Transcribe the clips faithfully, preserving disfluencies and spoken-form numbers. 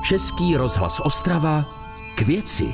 Český rozhlas Ostrava k věci.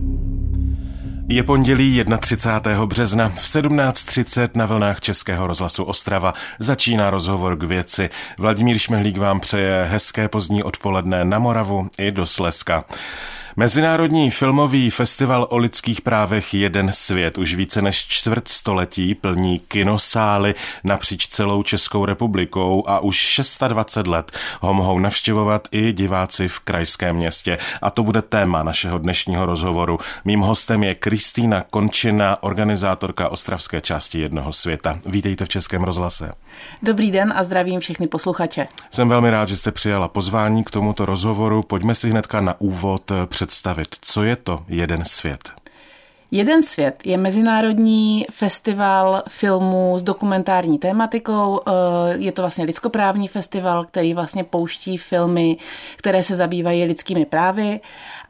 Je pondělí třicátého prvního března v sedmnáct třicet na vlnách Českého rozhlasu Ostrava začíná rozhovor k věci. Vladimír Šmehlík vám přeje hezké pozdní odpoledne na Moravu i do Slezska. Mezinárodní filmový festival o lidských právech Jeden svět už více než čtvrt století plní kinosály napříč celou Českou republikou a už dvacet šest let ho mohou navštěvovat i diváci v krajském městě. A to bude téma našeho dnešního rozhovoru. Mým hostem je Kristýna Končina, organizátorka ostravské části Jednoho světa. Vítejte v Českém rozhlase. Dobrý den a zdravím všechny posluchače. Jsem velmi rád, že jste přijala pozvání k tomuto rozhovoru. Pojďme si hnedka na úvod představit, co je to Jeden svět. Jeden svět je mezinárodní festival filmů s dokumentární tématikou. Je to vlastně lidskoprávní festival, který vlastně pouští filmy, které se zabývají lidskými právy.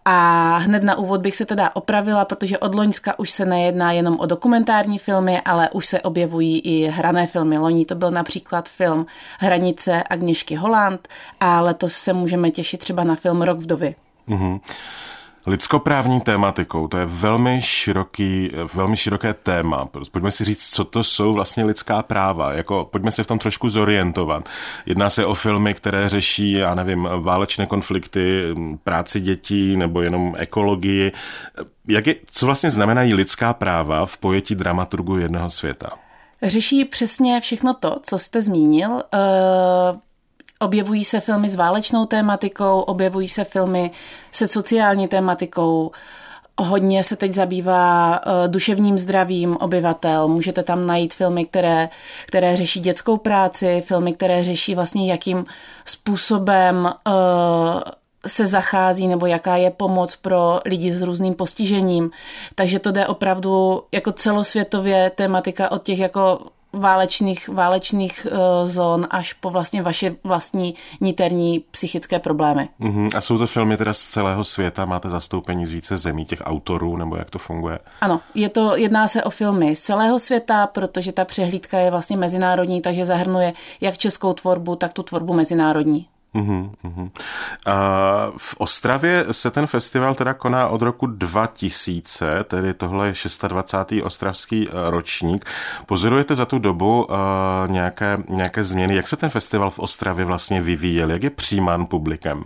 A hned na úvod bych se teda opravila, protože od loňska už se nejedná jenom o dokumentární filmy, ale už se objevují i hrané filmy. Loni to byl například film Hranice Agněšky Holland a letos se můžeme těšit třeba na film Rok vdovy. Mm-hmm. Lidskoprávní tématikou, to je velmi široký, velmi široké téma. Pojďme si říct, co to jsou vlastně lidská práva. Jako, pojďme se v tom trošku zorientovat. Jedná se o filmy, které řeší, já nevím, válečné konflikty, práci dětí nebo jenom ekologii. Jak je, co vlastně znamenají lidská práva v pojetí dramaturgu Jednoho světa? Řeší přesně všechno to, co jste zmínil. Uh... Objevují se filmy s válečnou tématikou, objevují se filmy se sociální tématikou. Hodně se teď zabývá duševním zdravím obyvatel. Můžete tam najít filmy, které, které řeší dětskou práci, filmy, které řeší vlastně, jakým způsobem uh, se zachází nebo jaká je pomoc pro lidi s různým postižením. Takže to jde opravdu jako celosvětově tématika od těch jako válečných, válečných uh, zón až po vlastně vaše vlastní niterní psychické problémy. Uhum. A jsou to filmy teda z celého světa? Máte zastoupení z více zemí, těch autorů, nebo jak to funguje? Ano, je to, jedná se o filmy z celého světa, protože ta přehlídka je vlastně mezinárodní, takže zahrnuje jak českou tvorbu, tak tu tvorbu mezinárodní. Uhum, uhum. A v Ostravě se ten festival teda koná od roku dva tisíce, tedy tohle je dvacátý šestý ostravský ročník. Pozorujete za tu dobu uh, nějaké, nějaké změny? Jak se ten festival v Ostravě vlastně vyvíjel? Jak je přijímán publikem?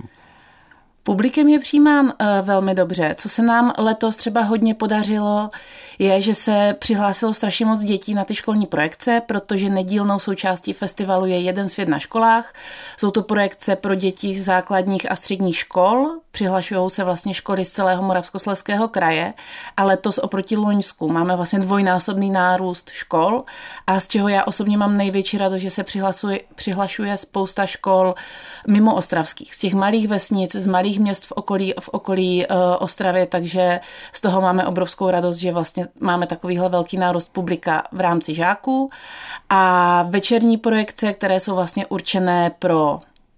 Publikem je přijímán uh, velmi dobře. Co se nám letos třeba hodně podařilo, je, že se přihlásilo strašně moc dětí na ty školní projekce, protože nedílnou součástí festivalu je Jeden svět na školách. Jsou to projekce pro děti z základních a středních škol. Přihlašují se vlastně školy z celého Moravskoslezského kraje a letos oproti loňsku máme vlastně dvojnásobný nárůst škol a z čeho já osobně mám největší radost, že se přihlašuje spousta škol mimo ostravských, z těch malých vesnic, z malých měst v okolí, v okolí uh, Ostravy, takže z toho máme obrovskou radost, že vlastně máme takovýhle velký nárůst publika v rámci žáků a večerní projekce, které jsou vlastně určené pro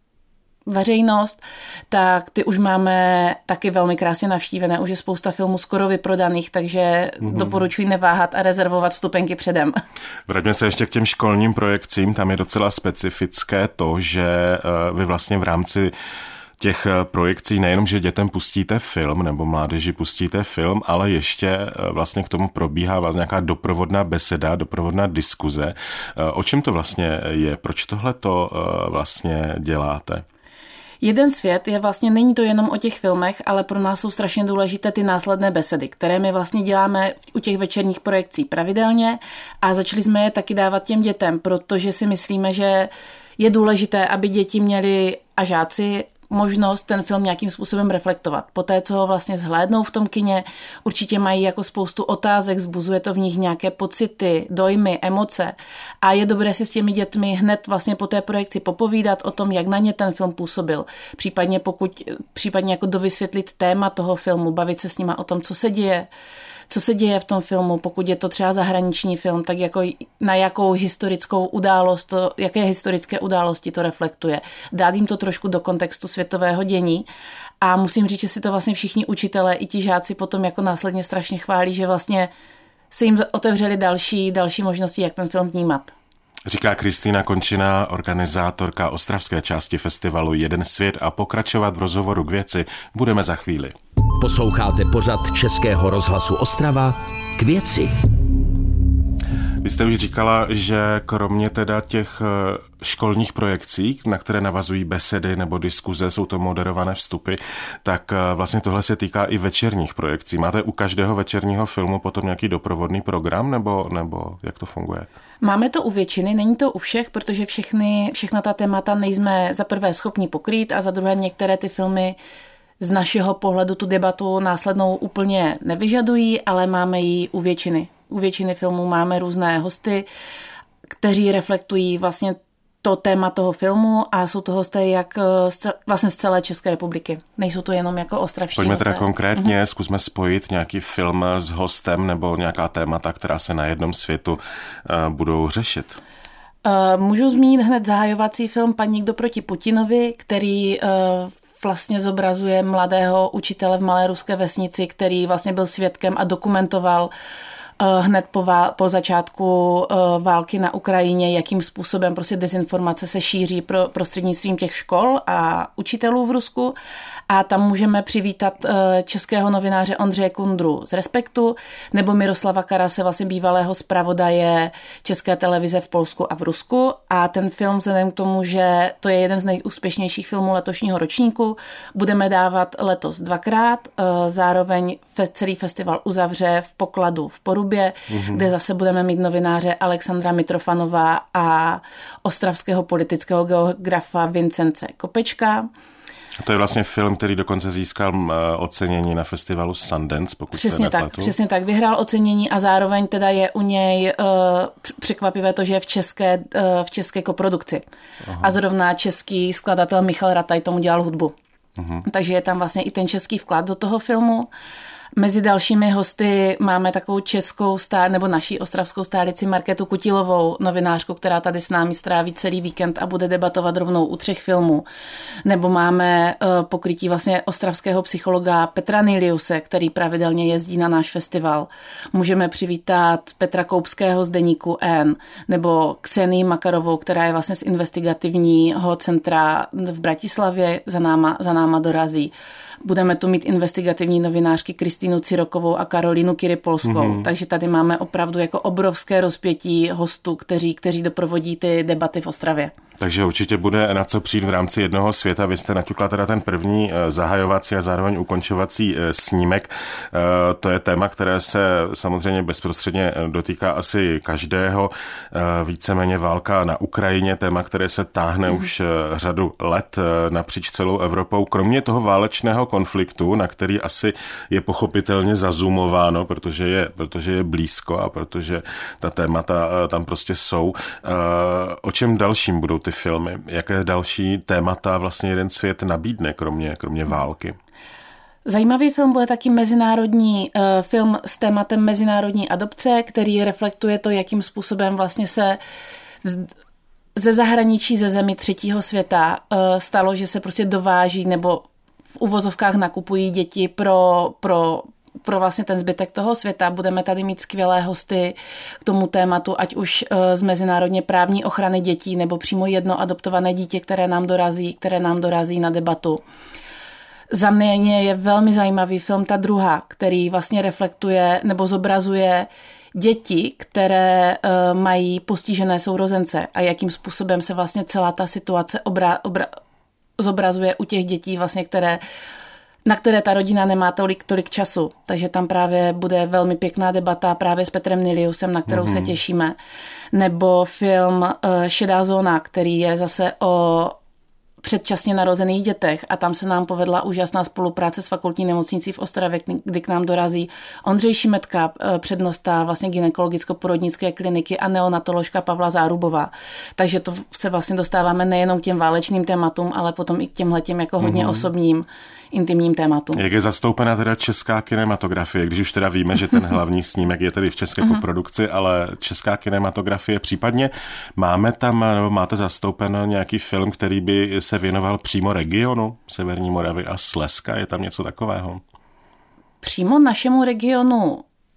veřejnost, tak ty už máme taky velmi krásně navštívené. Už je spousta filmů skoro vyprodaných, takže mm-hmm. doporučuji neváhat a rezervovat vstupenky předem. Vraťme se ještě k těm školním projekcím. Tam je docela specifické to, že vy vlastně v rámci těch projekcí nejenom, že dětem pustíte film nebo mládeži pustíte film, ale ještě vlastně k tomu probíhá vlastně nějaká doprovodná beseda, doprovodná diskuze. O čem to vlastně je? Proč tohle to vlastně děláte? Jeden svět je vlastně, není to jenom o těch filmech, ale pro nás jsou strašně důležité ty následné besedy, které my vlastně děláme u těch večerních projekcí pravidelně a začali jsme je taky dávat těm dětem, protože si myslíme, že je důležité, aby děti měly a žáci možnost ten film nějakým způsobem reflektovat. Poté, co ho vlastně zhlédnou v tom kině, určitě mají jako spoustu otázek, vzbuzuje to v nich nějaké pocity, dojmy, emoce a je dobré si s těmi dětmi hned vlastně po té projekci popovídat o tom, jak na ně ten film působil. Případně pokud, případně jako dovysvětlit téma toho filmu, bavit se s nima o tom, co se děje, co se děje v tom filmu, pokud je to třeba zahraniční film, tak jako na jakou historickou událost, to, jaké historické události to reflektuje. Dát jim to trošku do kontextu světového dění a musím říct, že si to vlastně všichni učitelé i ti žáci potom jako následně strašně chválí, že vlastně se jim otevřely další, další možnosti, jak ten film vnímat. Říká Kristýna Končiná, organizátorka ostravské části festivalu Jeden svět, a pokračovat v rozhovoru k věci budeme za chvíli. Posloucháte pořad Českého rozhlasu Ostrava K věci. Vy jste už říkala, že kromě teda těch školních projekcí, na které navazují besedy nebo diskuze, jsou to moderované vstupy, tak vlastně tohle se týká i večerních projekcí. Máte u každého večerního filmu potom nějaký doprovodný program, nebo, nebo jak to funguje? Máme to u většiny, není to u všech, protože všechny, všechna ta témata nejsme za prvé schopni pokrýt a za druhé některé ty filmy z našeho pohledu tu debatu následnou úplně nevyžadují, ale máme ji u většiny. U většiny filmů máme různé hosty, kteří reflektují vlastně to téma toho filmu a jsou to hosté jak vlastně z celé České republiky. Nejsou to jenom jako ostravští Pojďme hosté. teda konkrétně, mm-hmm. zkusme spojit nějaký film s hostem nebo nějaká témata, která se na jednom světu uh, budou řešit. Uh, můžu zmínit hned zahajovací film Pan nikdo proti Putinovi, který uh, vlastně zobrazuje mladého učitele v malé ruské vesnici, který vlastně byl svědkem a dokumentoval hned po, vál, po začátku uh, války na Ukrajině, jakým způsobem prostě dezinformace se šíří pro, prostřednictvím těch škol a učitelů v Rusku. A tam můžeme přivítat uh, českého novináře Ondřeje Kundru z Respektu nebo Miroslava Karase, vlastně bývalého zpravodaje České televize v Polsku a v Rusku. A ten film, vzhledem k tomu, že to je jeden z nejúspěšnějších filmů letošního ročníku, budeme dávat letos dvakrát. Uh, zároveň fest, celý festival uzavře v Pokladu v Porubě, mm-hmm. kde zase budeme mít novináře Alexandra Mitrofanova a ostravského politického geografa Vincence Kopečka. To je vlastně film, který dokonce získal ocenění na festivalu Sundance, pokud přesně se nepletu. Tak, přesně tak, vyhrál ocenění a zároveň teda je u něj uh, překvapivé to, že je v české, uh, v české koprodukci. Aha. A zrovna český skladatel Michal Rataj tomu dělal hudbu. Aha. Takže je tam vlastně i ten český vklad do toho filmu. Mezi dalšími hosty máme takovou českou stár, nebo naší ostravskou stálici Markétu Kutilovou, novinářku, která tady s námi stráví celý víkend a bude debatovat rovnou u třech filmů. Nebo máme uh, pokrytí vlastně ostravského psychologa Petra Niliuse, který pravidelně jezdí na náš festival. Můžeme přivítat Petra Koupského z deníku N, nebo Ksenii Makarovou, která je vlastně z investigativního centra v Bratislavě, za náma, za náma dorazí. Budeme tu mít investigativní novinářky Kristýnu Cirokovou a Karolínu Kiripolskou. Mm-hmm. Takže tady máme opravdu jako obrovské rozpětí hostů, kteří, kteří doprovodí ty debaty v Ostravě. Takže určitě bude na co přijít v rámci jednoho světa. Vy jste naťukla teda ten první zahajovací a zároveň ukončovací snímek. To je téma, které se samozřejmě bezprostředně dotýká asi každého. Víceméně válka na Ukrajině, téma, které se táhne mm. už řadu let napříč celou Evropou. Kromě toho válečného konfliktu, na který asi je pochopitelně zazumováno, protože je, protože je blízko a protože ta témata tam prostě jsou. O čem dalším budou ty filmy? Jaké další témata vlastně jeden svět nabídne, kromě, kromě války? Zajímavý film bude taky mezinárodní uh, film s tématem mezinárodní adopce, který reflektuje to, jakým způsobem vlastně se vz, ze zahraničí, ze zemí třetího světa uh, stalo, že se prostě dováží nebo v uvozovkách nakupují děti pro, pro pro vlastně ten zbytek toho světa. Budeme tady mít skvělé hosty k tomu tématu, ať už z mezinárodně právní ochrany dětí, nebo přímo jedno adoptované dítě, které nám dorazí, které nám dorazí na debatu. Za mě je velmi zajímavý film Ta druhá, který vlastně reflektuje nebo zobrazuje děti, které uh, mají postižené sourozence a jakým způsobem se vlastně celá ta situace obra, obra, zobrazuje u těch dětí, vlastně, které na které ta rodina nemá tolik, tolik času. Takže tam právě bude velmi pěkná debata právě s Petrem Niliusem, na kterou mm-hmm. se těšíme. Nebo film uh, Šedá zóna, který je zase o předčasně narozených dětech a tam se nám povedla úžasná spolupráce s fakultní nemocnicí v Ostravě, kdy k nám dorazí Ondřej Šimetka, přednosta vlastně gynekologicko-porodnické kliniky a neonatoložka Pavla Zárubová. Takže to se vlastně dostáváme nejenom k těm válečným tématům, ale potom i k těmhletěm jako hodně mm-hmm. osobním intimním tématům. Jak je zastoupena teda česká kinematografie, když už teda víme, že ten hlavní snímek je tedy v české mm-hmm. koprodukci, ale česká kinematografie, případně máme tam, nebo máte zastoupen nějaký film, který by se věnoval přímo regionu Severní Moravy a Slezska, je tam něco takového? Přímo našemu regionu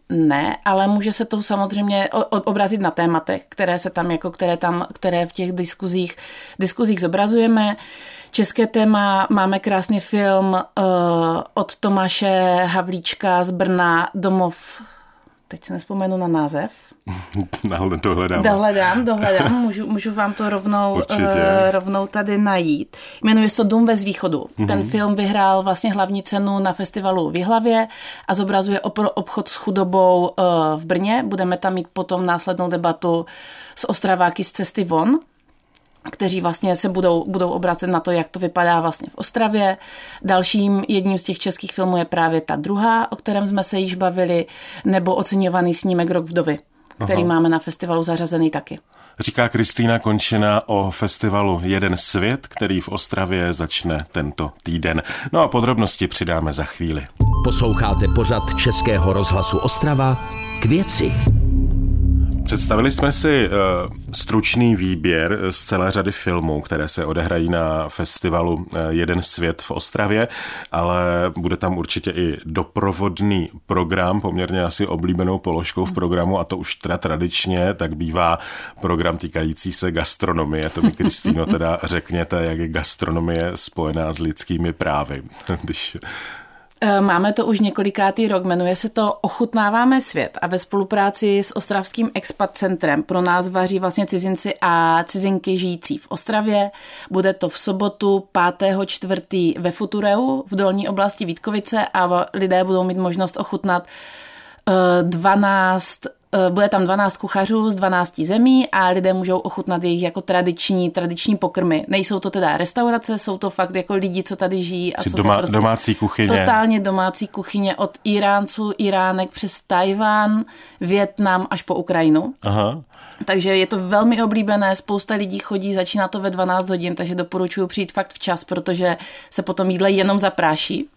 ne, ale může se to samozřejmě obrazit na tématech, které se tam, jako které tam, které v těch diskuzích, diskuzích zobrazujeme. České téma, máme krásný film uh, od Tomáše Havlíčka z Brna, Domov, teď se nespomenu na název. Dohledám. Dohledám, dohledám, můžu, můžu vám to rovnou, uh, rovnou tady najít. Jmenuje se Dům ve Zvýchodu. Mm-hmm. Ten film vyhrál vlastně hlavní cenu na festivalu v Jihlavě a zobrazuje obchod s chudobou uh, v Brně. Budeme tam mít potom následnou debatu s Ostraváky z Cesty von, kteří vlastně se budou, budou obracet na to, jak to vypadá vlastně v Ostravě. Dalším jedním z těch českých filmů je právě Ta druhá, o kterém jsme se již bavili, nebo oceňovaný snímek Rok vdovy, který Aha. máme na festivalu zařazený taky. Říká Kristýna Končina o festivalu Jeden svět, který v Ostravě začne tento týden. No a podrobnosti přidáme za chvíli. Posloucháte pořad Českého rozhlasu Ostrava K věci. Představili jsme si uh, stručný výběr z celé řady filmů, které se odehrají na festivalu uh, Jeden svět v Ostravě, ale bude tam určitě i doprovodný program, poměrně asi oblíbenou položkou v programu, a to už teda tradičně, tak bývá program týkající se gastronomie. To mi, Kristýno, teda řekněte, jak je gastronomie spojená s lidskými právy. Když... Máme to už několikátý rok, jmenuje se to Ochutnáváme svět a ve spolupráci s Ostravským expat centrem pro nás vaří vlastně cizinci a cizinky žijící v Ostravě. Bude to v sobotu pátého čtvrtého ve Futureu v dolní oblasti Vítkovice a lidé budou mít možnost ochutnat dvanáct Bude tam dvanáct kuchařů z dvanácti zemí a lidé můžou ochutnat jejich jako tradiční, tradiční pokrmy. Nejsou to teda restaurace, jsou to fakt jako lidi, co tady žijí. A co doma, se prostě domácí kuchyně. Totálně domácí kuchyně od Iránců, Iránek přes Tajván, Vietnam až po Ukrajinu. Aha. Takže je to velmi oblíbené, spousta lidí chodí, začíná to ve dvanáct hodin, takže doporučuji přijít fakt včas, protože se potom jídle jenom zapráší.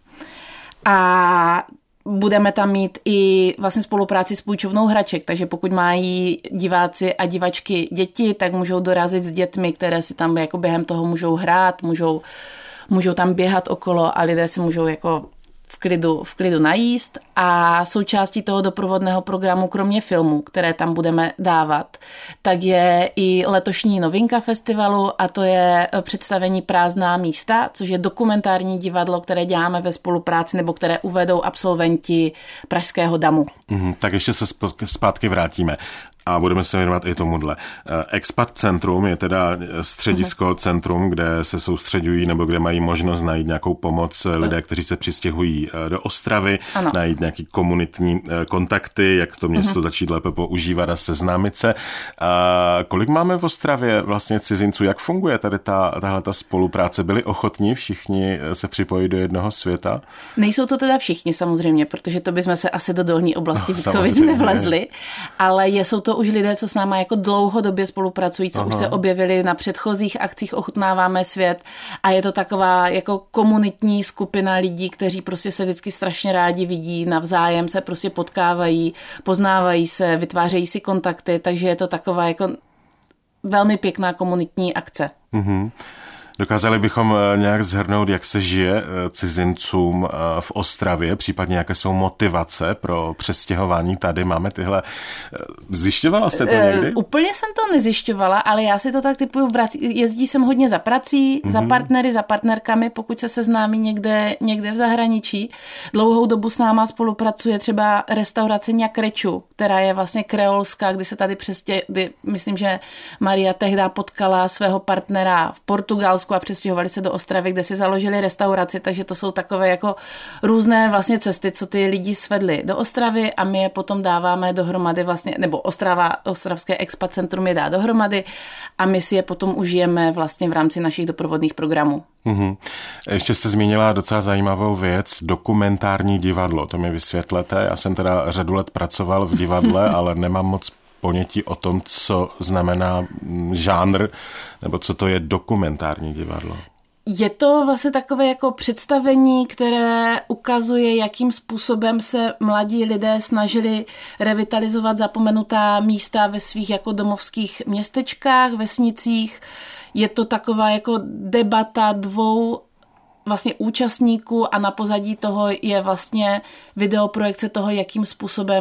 A budeme tam mít i vlastně spolupráci s půjčovnou hraček, takže pokud mají diváci a divačky děti, tak můžou dorazit s dětmi, které si tam jako během toho můžou hrát, můžou, můžou tam běhat okolo a lidé si můžou jako v klidu, v klidu najíst. A součástí toho doprovodného programu, kromě filmů, které tam budeme dávat, tak je i letošní novinka festivalu a to je představení Prázdná místa, což je dokumentární divadlo, které děláme ve spolupráci nebo které uvedou absolventi Pražského damu. Mm, tak ještě se zpátky vrátíme. A budeme se věnovat i tomuhle. Expat centrum je teda středisko, uh-huh. centrum, kde se soustředují nebo kde mají možnost najít nějakou pomoc lidé, kteří se přistěhují do Ostravy, ano. najít nějaký komunitní kontakty, jak to město uh-huh. začít lépe používat a seznámit se. A kolik máme v Ostravě vlastně cizinců? Jak funguje tady ta, tahle ta spolupráce? Byli ochotní všichni se připojit do jednoho světa? Nejsou to teda všichni samozřejmě, protože to bychom se asi do dolní oblasti Vítkovic no, nevlezli, ale jsou to už lidé, co s náma jako dlouhodobě spolupracují, co Aha. už se objevili na předchozích akcích Ochutnáváme svět a je to taková jako komunitní skupina lidí, kteří prostě se vždycky strašně rádi vidí, navzájem se prostě potkávají, poznávají se, vytvářejí si kontakty, takže je to taková jako velmi pěkná komunitní akce. Mhm. Dokázali bychom nějak shrnout, jak se žije cizincům v Ostravě, případně jaké jsou motivace pro přestěhování tady. Máme tyhle... Zjišťovala jste to někdy? Uh, úplně jsem to nezjišťovala, ale já si to tak typuju, jezdí jsem hodně za prací, mm-hmm. za partnery, za partnerkami, pokud se seznámí někde, někde v zahraničí. Dlouhou dobu s náma spolupracuje třeba restaurace Ňakreču, která je vlastně kreolská, kdy se tady přestěh... kdy myslím, že Maria tehdy potkala svého partnera v Portugalsku a přestěhovali se do Ostravy, kde si založili restauraci, takže to jsou takové jako různé vlastně cesty, co ty lidi svedli do Ostravy a my je potom dáváme dohromady vlastně, nebo Ostrava, Ostravské expat centrum je dá dohromady a my si je potom užijeme vlastně v rámci našich doprovodných programů. Mm-hmm. Ještě jste zmínila docela zajímavou věc, dokumentární divadlo, to mi vysvětlete. Já jsem teda řadu let pracoval v divadle, ale nemám moc ponětí o tom, co znamená žánr, nebo co to je dokumentární divadlo. Je to vlastně takové jako představení, které ukazuje, jakým způsobem se mladí lidé snažili revitalizovat zapomenutá místa ve svých jako domovských městečkách, vesnicích. Je to taková jako debata dvou vlastně účastníků a na pozadí toho je vlastně videoprojekce toho, jakým způsobem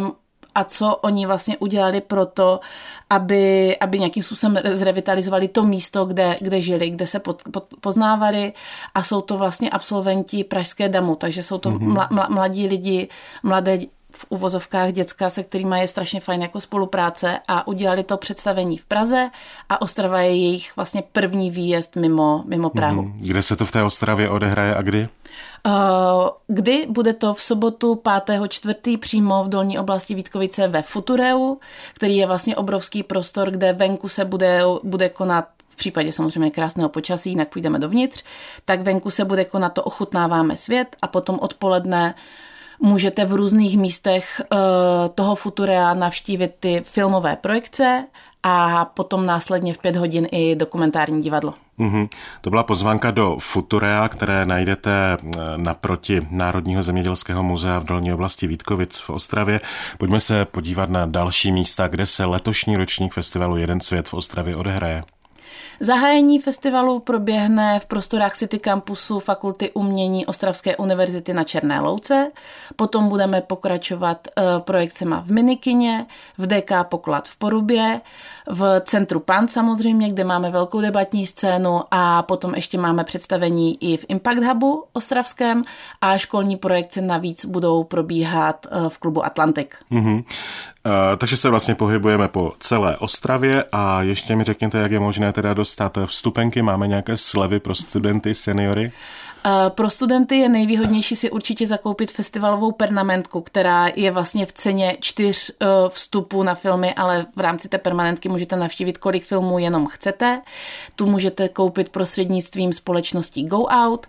a co oni vlastně udělali pro to, aby, aby nějakým způsobem zrevitalizovali to místo, kde, kde žili, kde se pod, pod, poznávali a jsou to vlastně absolventi Pražské damu, takže jsou to mm-hmm. mla, mla, mladí lidi, mladé v uvozovkách děcka, se kterými je strašně fajn jako spolupráce a udělali to představení v Praze a Ostrava je jejich vlastně první výjezd mimo, mimo Prahu. Mm-hmm. Kde se to v té Ostravě odehraje a kdy? Uh, kdy bude to v sobotu pátého čtvrtého přímo v dolní oblasti Vítkovice ve Futureu, který je vlastně obrovský prostor, kde venku se bude, bude konat v případě samozřejmě krásného počasí, jinak půjdeme dovnitř, tak venku se bude konat to Ochutnáváme svět a potom odpoledne můžete v různých místech uh, toho Futurea navštívit ty filmové projekce a potom následně v pět hodin i dokumentární divadlo. Mm-hmm. To byla pozvánka do Futurea, které najdete naproti Národního zemědělského muzea v dolní oblasti Vítkovic v Ostravě. Pojďme se podívat na další místa, kde se letošní ročník festivalu Jeden svět v Ostravě odehraje. Zahájení festivalu proběhne v prostorách City Campusu Fakulty umění Ostravské univerzity na Černé Louce. Potom budeme pokračovat projekcema v Minikině, v D K Poklad v Porubě, v Centru Pan samozřejmě, kde máme velkou debatní scénu a potom ještě máme představení i v Impact Hubu ostravském a školní projekce navíc budou probíhat v klubu Atlantik. Mm-hmm. Uh, takže se vlastně pohybujeme po celé Ostravě a ještě mi řekněte, jak je možné teda dostat vstupenky. Máme nějaké slevy pro studenty, seniory? Pro studenty je nejvýhodnější si určitě zakoupit festivalovou permanentku, která je vlastně v ceně čtyř vstupů na filmy, ale v rámci té permanentky můžete navštívit, kolik filmů jenom chcete. Tu můžete koupit prostřednictvím společností Go Out.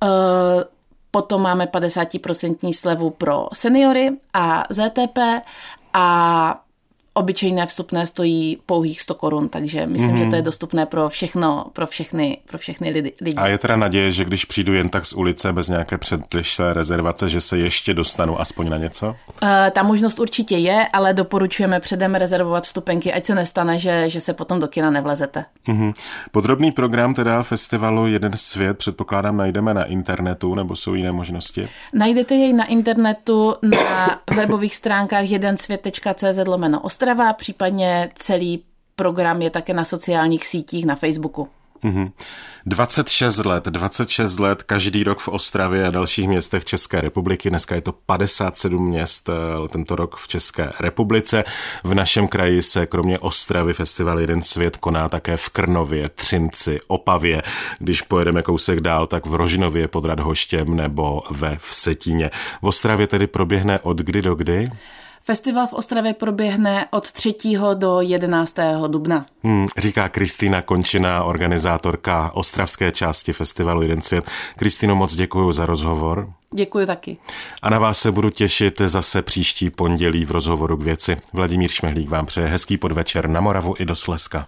Potom máme padesát procent slevu pro seniory a Z T P a obyčejné vstupné stojí pouhých sto korun, takže myslím, mm. že to je dostupné pro všechno, pro všechny, pro všechny lidi. A je teda naděje, že když přijdu jen tak z ulice bez nějaké předlišlé rezervace, že se ještě dostanu aspoň na něco? Uh, ta možnost určitě je, ale doporučujeme předem rezervovat vstupenky, ať se nestane, že, že se potom do kina nevlezete. Mm. Podrobný program teda festivalu Jeden svět předpokládám najdeme na internetu, nebo jsou jiné možnosti? Najdete jej na internetu na webových stránkách jedensvět tečka cé zet lomeno Ostrava, případně celý program je také na sociálních sítích na Facebooku. Mm-hmm. dvacet šest let, dvacet šest let každý rok v Ostravě a dalších městech České republiky. Dneska je to padesát sedm měst tento rok v České republice. V našem kraji se kromě Ostravy festival Jeden svět koná také v Krnově, Třinci, Opavě. Když pojedeme kousek dál, tak v Rožnově pod Radhoštěm nebo ve Vsetíně. V Ostravě tedy proběhne od kdy do kdy? Festival v Ostravě proběhne od třetího do jedenáctého dubna. Hmm, říká Kristýna Končina, organizátorka ostravské části festivalu Jeden svět. Kristýno, moc děkuji za rozhovor. Děkuji taky. A na vás se budu těšit zase příští pondělí v rozhovoru k věci. Vladimír Šmehlík vám přeje hezký podvečer na Moravu i do Slezska.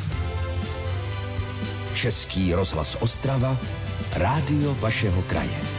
Český rozhlas Ostrava, rádio vašeho kraje.